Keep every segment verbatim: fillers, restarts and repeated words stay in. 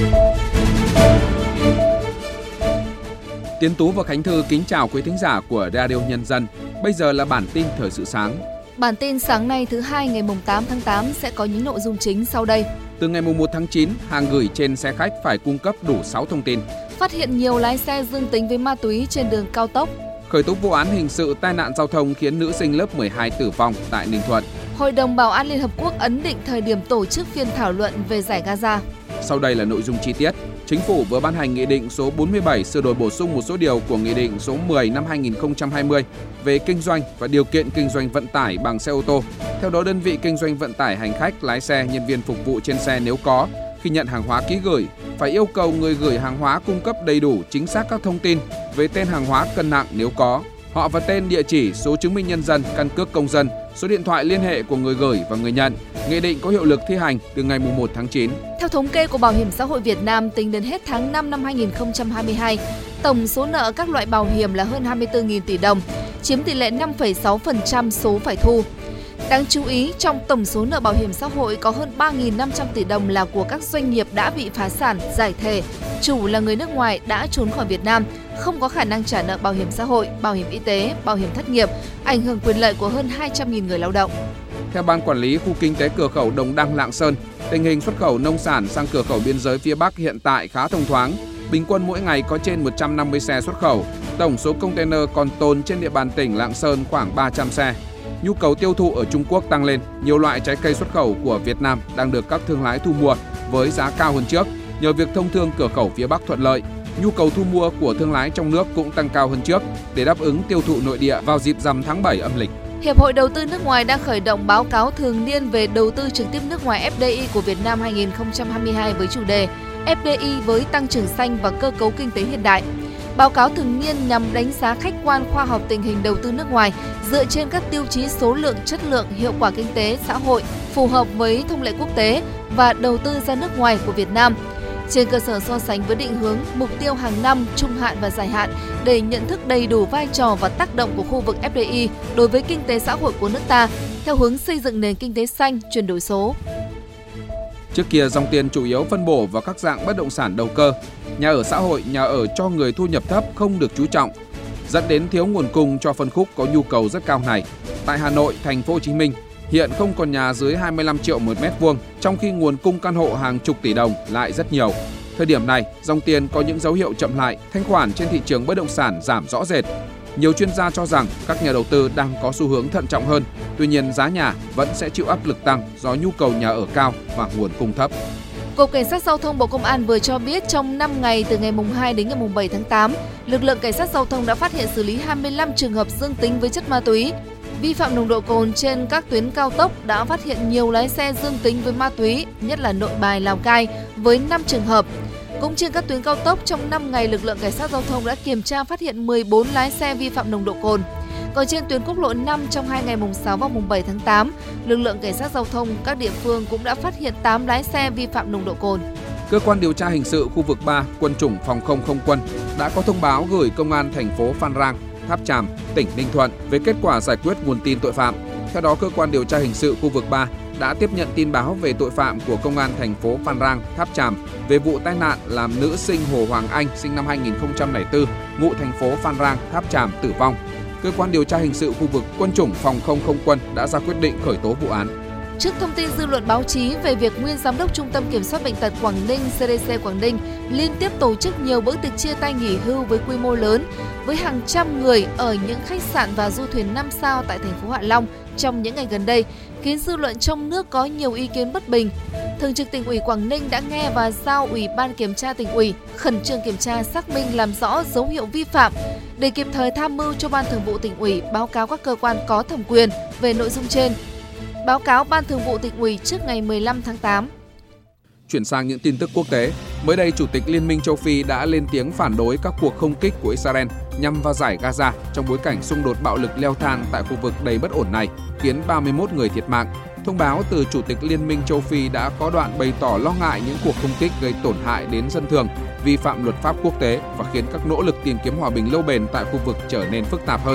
Tiến Tú và Khánh Thư kính chào quý thính giả của Radio Nhân dân. Bây giờ là bản tin thời sự sáng. Bản tin sáng nay thứ hai ngày tám tháng tám sẽ có những nội dung chính sau đây. Từ ngày một tháng chín, hàng gửi trên xe khách phải cung cấp đủ sáu thông tin. Phát hiện nhiều lái xe dương tính với ma túy trên đường cao tốc. Khởi tố vụ án hình sự tai nạn giao thông khiến nữ sinh lớp mười hai tử vong tại Ninh Thuận. Hội đồng Bảo an Liên Hợp Quốc ấn định thời điểm tổ chức phiên thảo luận về giải Gaza. Sau đây là nội dung chi tiết. Chính phủ vừa ban hành Nghị định số bốn mươi bảy sửa đổi bổ sung một số điều của Nghị định số mười năm hai nghìn không trăm hai mươi về kinh doanh và điều kiện kinh doanh vận tải bằng xe ô tô. Theo đó, đơn vị kinh doanh vận tải hành khách, lái xe, nhân viên phục vụ trên xe nếu có, khi nhận hàng hóa ký gửi, phải yêu cầu người gửi hàng hóa cung cấp đầy đủ chính xác các thông tin về tên hàng hóa, cân nặng nếu có, họ và tên, địa chỉ, số chứng minh nhân dân, căn cước công dân, số điện thoại liên hệ của người gửi và người nhận. Nghị định có hiệu lực thi hành từ ngày một tháng chín. Theo thống kê của Bảo hiểm xã hội Việt Nam, tính đến hết tháng năm năm hai nghìn không trăm hai mươi hai, tổng số nợ các loại bảo hiểm là hơn hai mươi tư nghìn tỷ đồng, chiếm tỷ lệ năm phẩy sáu phần trăm số phải thu. Đáng chú ý, trong tổng số nợ bảo hiểm xã hội có hơn ba nghìn năm trăm tỷ đồng là của các doanh nghiệp đã bị phá sản, giải thể, chủ là người nước ngoài đã trốn khỏi Việt Nam, không có khả năng trả nợ bảo hiểm xã hội, bảo hiểm y tế, bảo hiểm thất nghiệp, ảnh hưởng quyền lợi của hơn hai trăm nghìn người lao động. Theo Ban Quản lý Khu Kinh tế Cửa khẩu Đồng Đăng, Lạng Sơn, tình hình xuất khẩu nông sản sang cửa khẩu biên giới phía Bắc hiện tại khá thông thoáng. Bình quân mỗi ngày có trên một trăm năm mươi xe xuất khẩu. Tổng số container còn tồn trên địa bàn tỉnh Lạng Sơn khoảng ba trăm xe. Nhu cầu tiêu thụ ở Trung Quốc tăng lên, nhiều loại trái cây xuất khẩu của Việt Nam đang được các thương lái thu mua với giá cao hơn trước. Nhờ việc thông thương cửa khẩu phía Bắc thuận lợi, nhu cầu thu mua của thương lái trong nước cũng tăng cao hơn trước để đáp ứng tiêu thụ nội địa vào dịp rằm tháng bảy âm lịch. Hiệp hội Đầu tư nước ngoài đang khởi động báo cáo thường niên về đầu tư trực tiếp nước ngoài ép đê i của Việt Nam hai nghìn không trăm hai mươi hai với chủ đề ép đê i với tăng trưởng xanh và cơ cấu kinh tế hiện đại. Báo cáo thường niên nhằm đánh giá khách quan khoa học tình hình đầu tư nước ngoài dựa trên các tiêu chí số lượng, chất lượng, hiệu quả kinh tế, xã hội, phù hợp với thông lệ quốc tế và đầu tư ra nước ngoài của Việt Nam. Trên cơ sở so sánh với định hướng, mục tiêu hàng năm, trung hạn và dài hạn để nhận thức đầy đủ vai trò và tác động của khu vực ép đê i đối với kinh tế xã hội của nước ta, theo hướng xây dựng nền kinh tế xanh, chuyển đổi số. Trước kia, dòng tiền chủ yếu phân bổ vào các dạng bất động sản đầu cơ, nhà ở xã hội, nhà ở cho người thu nhập thấp không được chú trọng, dẫn đến thiếu nguồn cung cho phân khúc có nhu cầu rất cao này. Tại Hà Nội, Thành phố Hồ Chí Minh, hiện không còn nhà dưới hai mươi lăm triệu một mét vuông, trong khi nguồn cung căn hộ hàng chục tỷ đồng lại rất nhiều. Thời điểm này, dòng tiền có những dấu hiệu chậm lại, thanh khoản trên thị trường bất động sản giảm rõ rệt. Nhiều chuyên gia cho rằng các nhà đầu tư đang có xu hướng thận trọng hơn, tuy nhiên giá nhà vẫn sẽ chịu áp lực tăng do nhu cầu nhà ở cao và nguồn cung thấp. Cục Cảnh sát Giao thông Bộ Công an vừa cho biết trong năm ngày từ ngày hai đến ngày bảy tháng tám, lực lượng Cảnh sát Giao thông đã phát hiện xử lý hai mươi lăm trường hợp dương tính với chất ma túy. Vi phạm nồng độ cồn trên các tuyến cao tốc đã phát hiện nhiều lái xe dương tính với ma túy, nhất là Nội Bài, Lào Cai với năm trường hợp. Cũng trên các tuyến cao tốc trong năm ngày, lực lượng Cảnh sát Giao thông đã kiểm tra phát hiện mười bốn lái xe vi phạm nồng độ cồn. Còn trên tuyến quốc lộ năm trong hai ngày mùng sáu và mùng bảy tháng tám, lực lượng Cảnh sát Giao thông các địa phương cũng đã phát hiện tám lái xe vi phạm nồng độ cồn. Cơ quan điều tra hình sự khu vực ba, Quân chủng Phòng không không quân đã có thông báo gửi Công an thành phố Phan Rang, Tháp Chàm, tỉnh Ninh Thuận về kết quả giải quyết nguồn tin tội phạm. Theo đó, cơ quan điều tra hình sự khu vực ba đã tiếp nhận tin báo về tội phạm của Công an thành phố Phan Rang, Tháp Chàm về vụ tai nạn làm nữ sinh Hồ Hoàng Anh sinh năm hai nghìn không trăm lẻ bốn, ngụ thành phố Phan Rang, Tháp Chàm tử vong. Cơ quan điều tra hình sự khu vực Quân chủng Phòng không không quân đã ra quyết định khởi tố vụ án. Trước thông tin dư luận báo chí về việc nguyên giám đốc Trung tâm Kiểm soát Bệnh tật Quảng Ninh xê đê xê Quảng Ninh liên tiếp tổ chức nhiều bữa tiệc chia tay nghỉ hưu với quy mô lớn với hàng trăm người ở những khách sạn và du thuyền năm sao tại thành phố Hạ Long trong những ngày gần đây, khiến dư luận trong nước có nhiều ý kiến bất bình. Thường trực Tỉnh ủy Quảng Ninh đã nghe và giao Ủy ban Kiểm tra Tỉnh ủy khẩn trương kiểm tra, xác minh làm rõ dấu hiệu vi phạm để kịp thời tham mưu cho Ban Thường vụ Tỉnh ủy báo cáo các cơ quan có thẩm quyền về nội dung trên. Báo cáo Ban Thường vụ Tỉnh ủy trước ngày mười lăm tháng tám. Chuyển sang những tin tức quốc tế, mới đây Chủ tịch Liên minh châu Phi đã lên tiếng phản đối các cuộc không kích của Israel nhằm vào giải Gaza trong bối cảnh xung đột bạo lực leo thang tại khu vực đầy bất ổn này, khiến ba mươi mốt người thiệt mạng. Thông báo từ Chủ tịch Liên minh châu Phi đã có đoạn bày tỏ lo ngại những cuộc không kích gây tổn hại đến dân thường, vi phạm luật pháp quốc tế và khiến các nỗ lực tìm kiếm hòa bình lâu bền tại khu vực trở nên phức tạp hơn.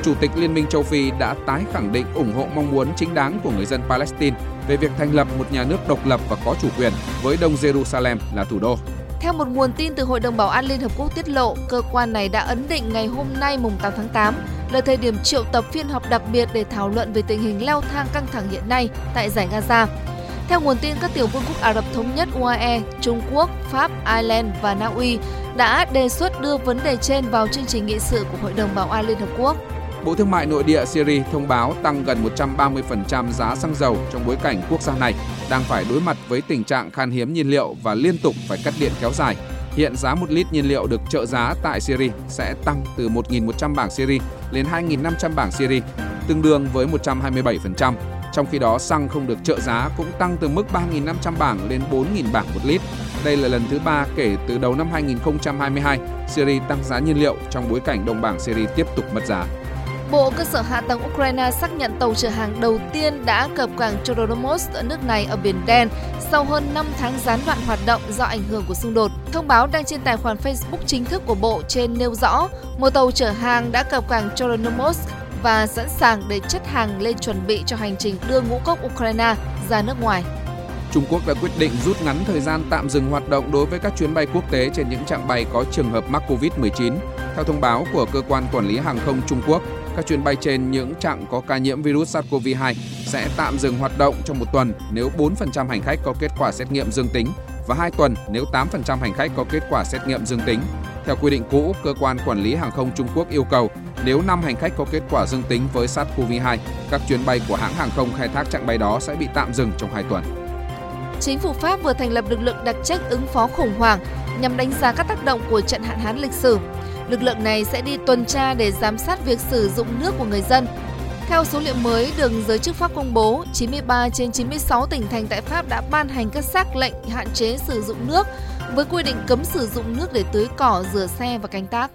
Chủ tịch Liên minh châu Phi đã tái khẳng định ủng hộ mong muốn chính đáng của người dân Palestine về việc thành lập một nhà nước độc lập và có chủ quyền với Đông Jerusalem là thủ đô. Theo một nguồn tin từ Hội đồng Bảo an Liên Hợp Quốc tiết lộ, cơ quan này đã ấn định ngày hôm nay mùng tám tháng tám là thời điểm triệu tập phiên họp đặc biệt để thảo luận về tình hình leo thang căng thẳng hiện nay tại Dải Gaza. Theo nguồn tin, các tiểu vương quốc Ả Rập Thống Nhất u a e, Trung Quốc, Pháp, Ireland và Na Uy đã đề xuất đưa vấn đề trên vào chương trình nghị sự của Hội đồng Bảo an Liên Hợp Quốc. Bộ Thương mại Nội địa Syria thông báo tăng gần một trăm ba mươi phần trăm giá xăng dầu trong bối cảnh quốc gia này đang phải đối mặt với tình trạng khan hiếm nhiên liệu và liên tục phải cắt điện kéo dài. Hiện giá một lít nhiên liệu được trợ giá tại Syria sẽ tăng từ một nghìn một trăm bảng Syria lên hai nghìn năm trăm bảng Syria, tương đương với một trăm hai mươi bảy phần trăm. Trong khi đó, xăng không được trợ giá cũng tăng từ mức ba nghìn năm trăm bảng lên bốn nghìn bảng một lít. Đây là lần thứ ba kể từ đầu năm hai nghìn không trăm hai mươi hai, Syria tăng giá nhiên liệu trong bối cảnh đồng bảng Syria tiếp tục mất giá. Bộ Cơ sở Hạ tầng Ukraine xác nhận tàu chở hàng đầu tiên đã cập cảng Chornomorsk ở nước này ở Biển Đen sau hơn năm tháng gián đoạn hoạt động do ảnh hưởng của xung đột. Thông báo đăng trên tài khoản Facebook chính thức của Bộ trên nêu rõ một tàu chở hàng đã cập cảng Chornomorsk và sẵn sàng để chất hàng lên chuẩn bị cho hành trình đưa ngũ cốc Ukraine ra nước ngoài. Trung Quốc đã quyết định rút ngắn thời gian tạm dừng hoạt động đối với các chuyến bay quốc tế trên những chặng bay có trường hợp mắc covid mười chín. Theo thông báo của Cơ quan Quản lý Hàng không Trung Quốc, các chuyến bay trên những chặng có ca nhiễm virus SARS-xê o vê hai sẽ tạm dừng hoạt động trong một tuần nếu bốn phần trăm hành khách có kết quả xét nghiệm dương tính và hai tuần nếu tám phần trăm hành khách có kết quả xét nghiệm dương tính. Theo quy định cũ, Cơ quan Quản lý Hàng không Trung Quốc yêu cầu nếu năm hành khách có kết quả dương tính với SARS-xê o vê hai, các chuyến bay của hãng hàng không khai thác chặng bay đó sẽ bị tạm dừng trong hai tuần. Chính phủ Pháp vừa thành lập lực lượng đặc trách ứng phó khủng hoảng nhằm đánh giá các tác động của trận hạn hán lịch sử. Lực lượng này sẽ đi tuần tra để giám sát việc sử dụng nước của người dân. Theo số liệu mới được giới chức Pháp công bố, chín mươi ba trên chín mươi sáu tỉnh thành tại Pháp đã ban hành các sắc lệnh hạn chế sử dụng nước với quy định cấm sử dụng nước để tưới cỏ, rửa xe và canh tác.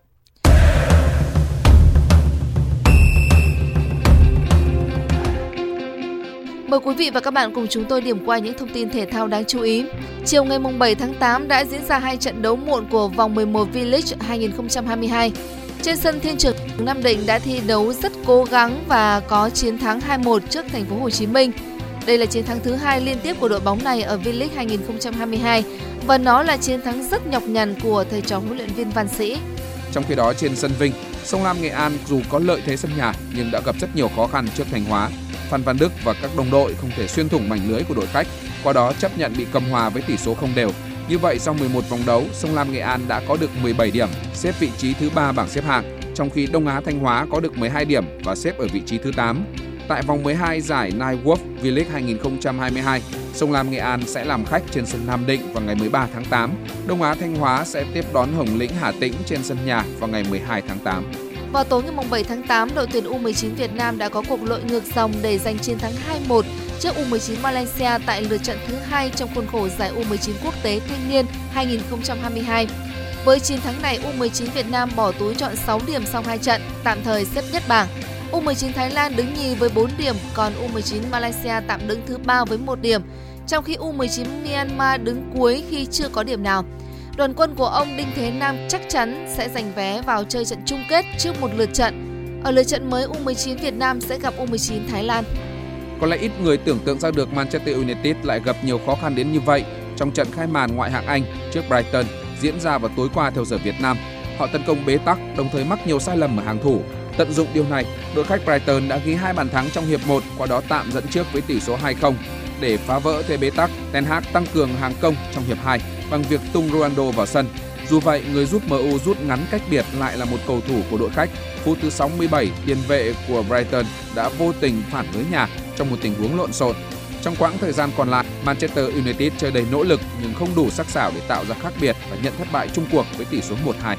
Mời quý vị và các bạn cùng chúng tôi điểm qua những thông tin thể thao đáng chú ý. Chiều ngày bảy tháng tám đã diễn ra hai trận đấu muộn của vòng mười một V-League hai không hai hai. Trên sân Thiên Trường, Nam Định đã thi đấu rất cố gắng và có chiến thắng hai một trước Thành phố Hồ Chí Minh. Đây là chiến thắng thứ hai liên tiếp của đội bóng này ở V-League hai không hai hai và nó là chiến thắng rất nhọc nhằn của thầy trò huấn luyện viên Văn Sĩ. Trong khi đó trên sân Vinh, Sông Lam Nghệ An dù có lợi thế sân nhà nhưng đã gặp rất nhiều khó khăn trước Thanh Hóa. Phan Văn Đức và các đồng đội không thể xuyên thủng mảnh lưới của đội khách, qua đó chấp nhận bị cầm hòa với tỷ số không đều. Như vậy sau mười một vòng đấu, Sông Lam Nghệ An đã có được mười bảy điểm, xếp vị trí thứ ba bảng xếp hạng, trong khi Đông Á Thanh Hóa có được mười hai điểm và xếp ở vị trí thứ tám. Tại vòng mười hai giải Nine Wolf V-League hai không hai hai, Sông Lam Nghệ An sẽ làm khách trên sân Nam Định vào ngày mười ba tháng tám. Đông Á Thanh Hóa sẽ tiếp đón Hồng Lĩnh Hà Tĩnh trên sân nhà vào ngày mười hai tháng tám. Vào tối ngày bảy tháng tám, đội tuyển U mười chín Việt Nam đã có cuộc lội ngược dòng để giành chiến thắng hai một trước U mười chín Malaysia tại lượt trận thứ hai trong khuôn khổ giải U mười chín quốc tế thanh niên hai không hai hai. Với chiến thắng này, U mười chín Việt Nam bỏ túi chọn sáu điểm sau hai trận, tạm thời xếp nhất bảng. U mười chín Thái Lan đứng nhì với bốn điểm, còn U mười chín Malaysia tạm đứng thứ ba với một điểm, trong khi U mười chín Myanmar đứng cuối khi chưa có điểm nào. Đoàn quân của ông Đinh Thế Nam chắc chắn sẽ giành vé vào chơi trận chung kết trước một lượt trận. Ở lượt trận mới, U mười chín Việt Nam sẽ gặp U mười chín Thái Lan. Có lẽ ít người tưởng tượng ra được Manchester United lại gặp nhiều khó khăn đến như vậy trong trận khai màn ngoại hạng Anh trước Brighton diễn ra vào tối qua theo giờ Việt Nam. Họ tấn công bế tắc, đồng thời mắc nhiều sai lầm ở hàng thủ. Tận dụng điều này, đội khách Brighton đã ghi hai bàn thắng trong hiệp một, qua đó tạm dẫn trước với tỷ số hai không. Để phá vỡ thế bế tắc, Ten Hag tăng cường hàng công trong hiệp hai bằng việc tung Ronaldo vào sân. Dù vậy, người giúp em u rút ngắn cách biệt lại là một cầu thủ của đội khách. Phút thứ sáu mươi bảy, tiền vệ của Brighton đã vô tình phản lưới nhà trong một tình huống lộn xộn. Trong quãng thời gian còn lại, Manchester United chơi đầy nỗ lực nhưng không đủ sắc sảo để tạo ra khác biệt và nhận thất bại chung cuộc với tỷ số một hai.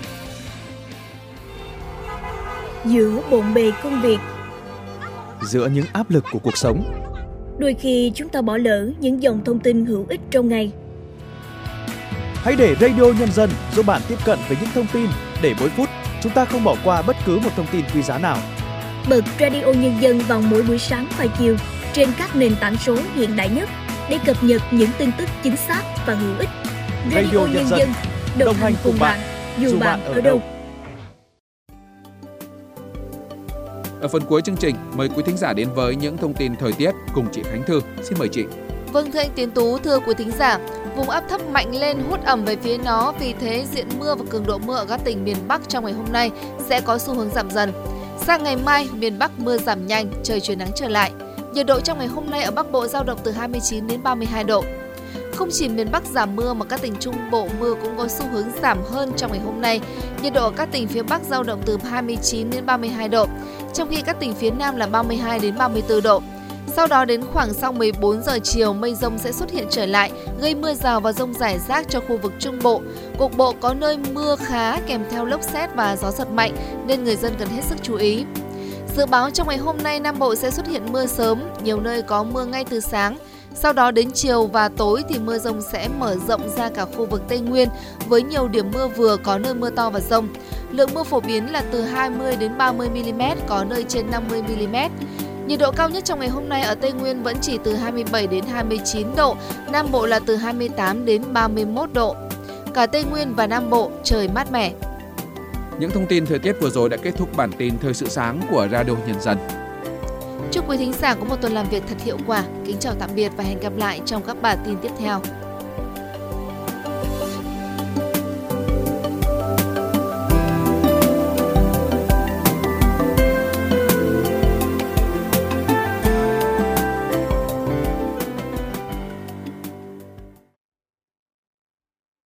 Giữa bộn bề công việc, giữa những áp lực của cuộc sống, đôi khi chúng ta bỏ lỡ những dòng thông tin hữu ích trong ngày. Hãy để Radio Nhân dân giúp bạn tiếp cận với những thông tin để mỗi phút chúng ta không bỏ qua bất cứ một thông tin quý giá nào. Bật Radio Nhân dân vào mỗi buổi sáng và chiều trên các nền tảng số hiện đại nhất để cập nhật những tin tức chính xác và hữu ích. Radio, Radio Nhân dân, đồng hành cùng bạn, dù bạn ở đâu. Ở phần cuối chương trình, mời quý thính giả đến với những thông tin thời tiết cùng chị Khánh Thư. Xin mời chị. Vâng, thưa anh Tiến Tú, thưa quý thính giả, vùng áp thấp mạnh lên hút ẩm về phía nó, vì thế diện mưa và cường độ mưa ở các tỉnh miền Bắc trong ngày hôm nay sẽ có xu hướng giảm dần. Sang ngày mai, miền Bắc mưa giảm nhanh, trời chuyển nắng trở lại. Nhiệt độ trong ngày hôm nay ở Bắc Bộ dao động từ hai mươi chín đến ba mươi hai độ. Không chỉ miền Bắc giảm mưa mà các tỉnh Trung Bộ mưa cũng có xu hướng giảm hơn trong ngày hôm nay. Nhiệt độ ở các tỉnh phía Bắc dao động từ hai mươi chín đến ba mươi hai độ, trong khi các tỉnh phía Nam là ba mươi hai đến ba mươi tư độ. Sau đó đến khoảng sau mười bốn giờ chiều, mây rông sẽ xuất hiện trở lại, gây mưa rào và dông rải rác cho khu vực Trung Bộ. Cục bộ có nơi mưa khá kèm theo lốc sét và gió giật mạnh nên người dân cần hết sức chú ý. Dự báo trong ngày hôm nay Nam Bộ sẽ xuất hiện mưa sớm, nhiều nơi có mưa ngay từ sáng. Sau đó đến chiều và tối thì mưa rông sẽ mở rộng ra cả khu vực Tây Nguyên với nhiều điểm mưa vừa, có nơi mưa to và dông. Lượng mưa phổ biến là từ hai mươi đến ba mươi mi-li-mét, có nơi trên năm mươi mi-li-mét. Nhiệt độ cao nhất trong ngày hôm nay ở Tây Nguyên vẫn chỉ từ hai mươi bảy đến hai mươi chín độ, Nam Bộ là từ hai mươi tám đến ba mươi mốt độ. Cả Tây Nguyên và Nam Bộ trời mát mẻ. Những thông tin thời tiết vừa rồi đã kết thúc bản tin Thời sự sáng của Radio Nhân dân. Chúc quý thính giả có một tuần làm việc thật hiệu quả. Kính chào tạm biệt và hẹn gặp lại trong các bản tin tiếp theo.